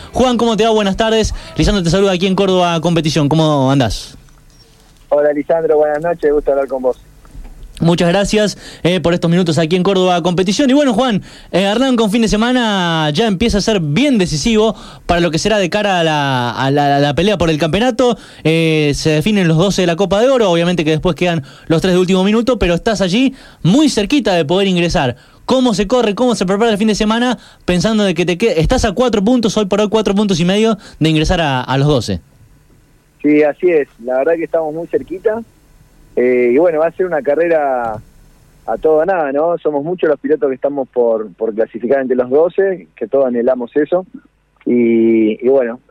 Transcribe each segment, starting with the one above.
Juan, ¿cómo te va? Buenas tardes. Lisandro te saluda aquí en Córdoba Competición. ¿Cómo andás? Hola Lisandro, buenas noches, gusto hablar con vos. Muchas gracias por estos minutos aquí en Córdoba Competición. Y bueno, Juan, arranca un fin de semana, ya empieza a ser bien decisivo para lo que será de cara a la pelea por el campeonato. Se definen los 12 de la Copa de Oro, obviamente que después quedan los 3 de último minuto, pero estás allí muy cerquita de poder ingresar. ¿Cómo se corre, cómo se prepara el fin de semana pensando de que estás a 4 puntos, hoy por hoy 4 puntos y medio de ingresar a los 12? Sí, así es, la verdad que estamos muy cerquita. Y bueno, va a ser una carrera a todo o nada, ¿no? Somos muchos los pilotos que estamos por clasificar entre los 12, que todos anhelamos eso. Y bueno,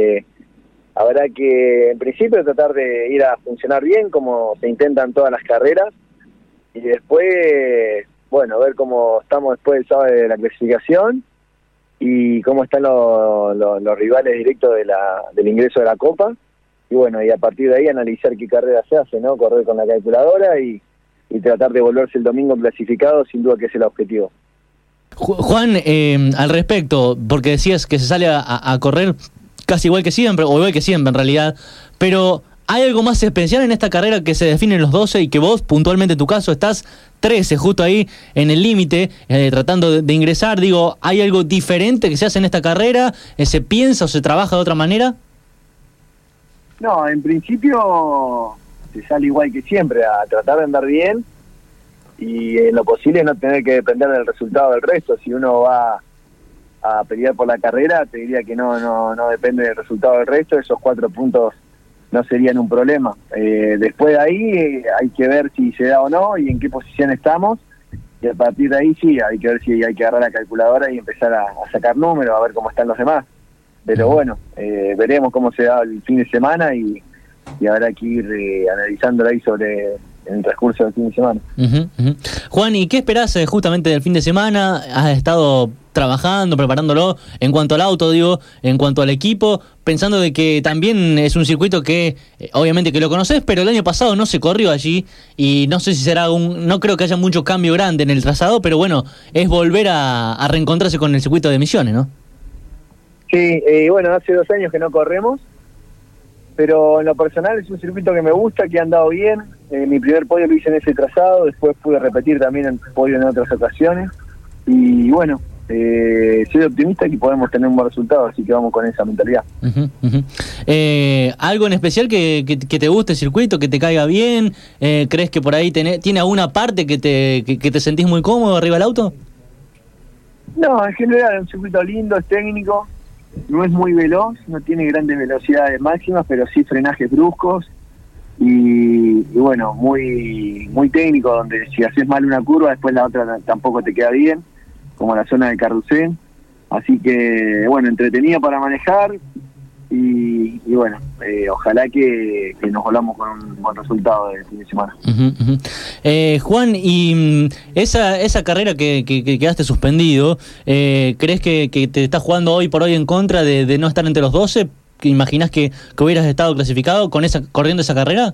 habrá que en principio tratar de ir a funcionar bien, como se intentan todas las carreras. Y después, bueno, ver cómo estamos después del sábado de la clasificación y cómo están los rivales directos del ingreso de la Copa. Y bueno, y a partir de ahí analizar qué carrera se hace, ¿no? Correr con la calculadora y tratar de volverse el domingo clasificado, sin duda que es el objetivo. Juan, al respecto, porque decías que se sale a correr casi igual que siempre, o igual que siempre en realidad, pero ¿hay algo más especial en esta carrera que se define en los 12 y que vos, puntualmente en tu caso, estás 13, justo ahí en el límite, tratando de ingresar? Digo, ¿hay algo diferente que se hace en esta carrera? ¿Se piensa o se trabaja de otra manera? No, en principio se sale igual que siempre, a tratar de andar bien y en lo posible no tener que depender del resultado del resto. Si uno va a pelear por la carrera, te diría que no depende del resultado del resto, esos 4 puntos no serían un problema. Después de ahí hay que ver si se da o no y en qué posición estamos, y a partir de ahí sí, hay que ver si hay que agarrar la calculadora y empezar a sacar números, a ver cómo están los demás. Pero bueno, veremos cómo se da el fin de semana y habrá que ir analizándolo ahí sobre el transcurso del fin de semana. Juan, ¿y qué esperás justamente del fin de semana? ¿Has estado trabajando, preparándolo en cuanto al auto, digo, en cuanto al equipo, pensando de que también es un circuito que obviamente que lo conoces, pero el año pasado no se corrió allí y no sé si será no creo que haya mucho cambio grande en el trazado, pero bueno, es volver a reencontrarse con el circuito de Misiones, ¿no? Sí, bueno, hace 2 años que no corremos, pero en lo personal es un circuito que me gusta, que ha andado bien. Mi primer podio lo hice en ese trazado, después pude repetir también el podio en otras ocasiones. Y bueno, soy optimista que podemos tener un buen resultado, así que vamos con esa mentalidad. ¿Algo en especial que te guste el circuito, que te caiga bien? ¿Crees que por ahí tiene alguna parte que te sentís muy cómodo arriba del auto? No, en general es un circuito lindo, es técnico. No es muy veloz, no tiene grandes velocidades máximas, pero sí frenajes bruscos y bueno, muy técnico, donde si haces mal una curva, después la otra tampoco te queda bien, como la zona de Carrusel. Así que, bueno, entretenido para manejar y bueno, ojalá que nos volvamos con un buen resultado del fin de semana. Juan, y esa carrera que quedaste suspendido, ¿crees que te estás jugando hoy por hoy en contra de no estar entre los 12? ¿Imaginás que hubieras estado clasificado corriendo esa carrera?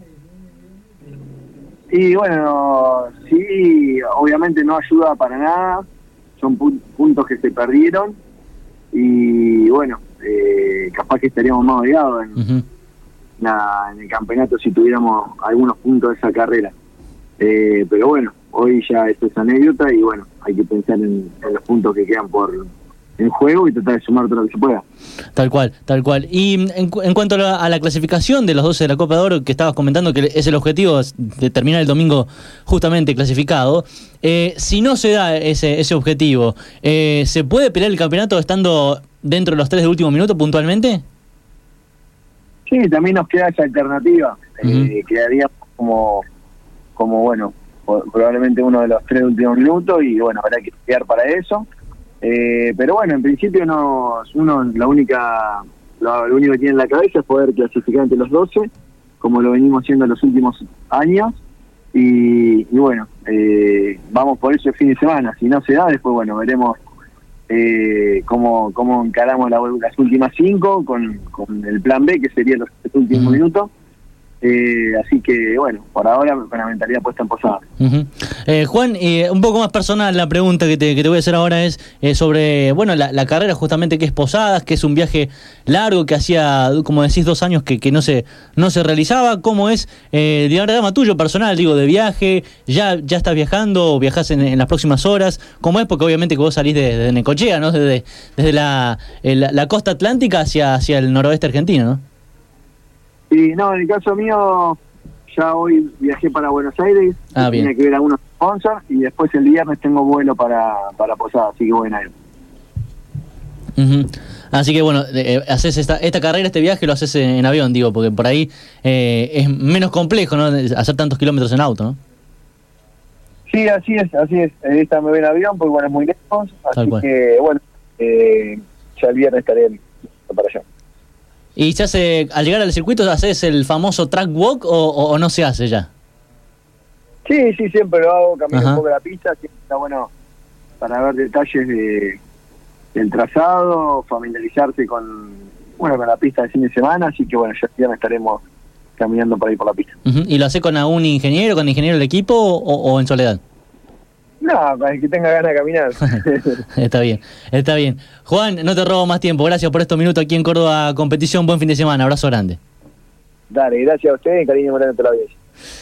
Y bueno, sí, obviamente no ayuda para nada, son puntos que se perdieron y bueno, capaz que estaríamos más obligados en el campeonato si tuviéramos algunos puntos de esa carrera. Pero bueno, hoy ya esto es anécdota y bueno, hay que pensar en los puntos que quedan en juego y tratar de sumar todo lo que se pueda. Tal cual. Y en cuanto a la clasificación de los 12 de la Copa de Oro, que estabas comentando que es el objetivo de terminar el domingo justamente clasificado, si no se da ese objetivo, ¿se puede pelear el campeonato estando dentro de los 3 de último minuto puntualmente? Sí, también nos queda esa alternativa. Quedaría como bueno, probablemente uno de los 3 últimos minutos y bueno, habrá que pelear para eso. Pero bueno, en principio lo único que tiene en la cabeza es poder clasificar entre los 12, como lo venimos haciendo en los últimos años. Y bueno, vamos por eso el fin de semana. Si no se da, después bueno, veremos cómo encaramos las últimas 5 con el plan B, que sería los últimos minutos. Así que, bueno, por ahora con la mentalidad puesta en Posadas. Uh-huh. Juan, un poco más personal, la pregunta que te voy a hacer ahora es sobre, bueno, la carrera justamente que es Posadas, que es un viaje largo que hacía, como decís, 2 años que no se realizaba. ¿Cómo es, diagrama tuyo personal, digo, de viaje? ¿Ya estás viajando o viajás en las próximas horas? ¿Cómo es? Porque obviamente que vos salís de Necochea, ¿no? Desde la costa atlántica hacia el noroeste argentino, ¿no? Y no, en el caso mío, ya hoy viajé para Buenos Aires, bien. Tiene que ver algunos sponsors, y después el viernes tengo vuelo para Posadas, así que voy en aire. Uh-huh. Así que bueno, haces esta carrera, este viaje lo haces en avión, digo, porque por ahí es menos complejo, ¿no? Hacer tantos kilómetros en auto, ¿no? Sí, así es. Esta me voy en avión, porque bueno, es muy lejos, así que bueno, ya el viernes estaré para allá. ¿Y se hace, al llegar al circuito, haces el famoso track walk o no se hace ya? Sí, siempre lo hago, camino un poco la pista, siempre está bueno para ver detalles del trazado, familiarizarse con la pista de fin de semana, así que bueno, ya estaremos caminando por ahí por la pista. Uh-huh. ¿Y lo hace con algún ingeniero, con ingeniero del equipo o en soledad? No, para el que tenga ganas de caminar. Está bien. Juan, no te robo más tiempo. Gracias por estos minutos aquí en Córdoba Competición. Buen fin de semana. Abrazo grande. Dale, gracias a ustedes y cariño grande a toda la audiencia.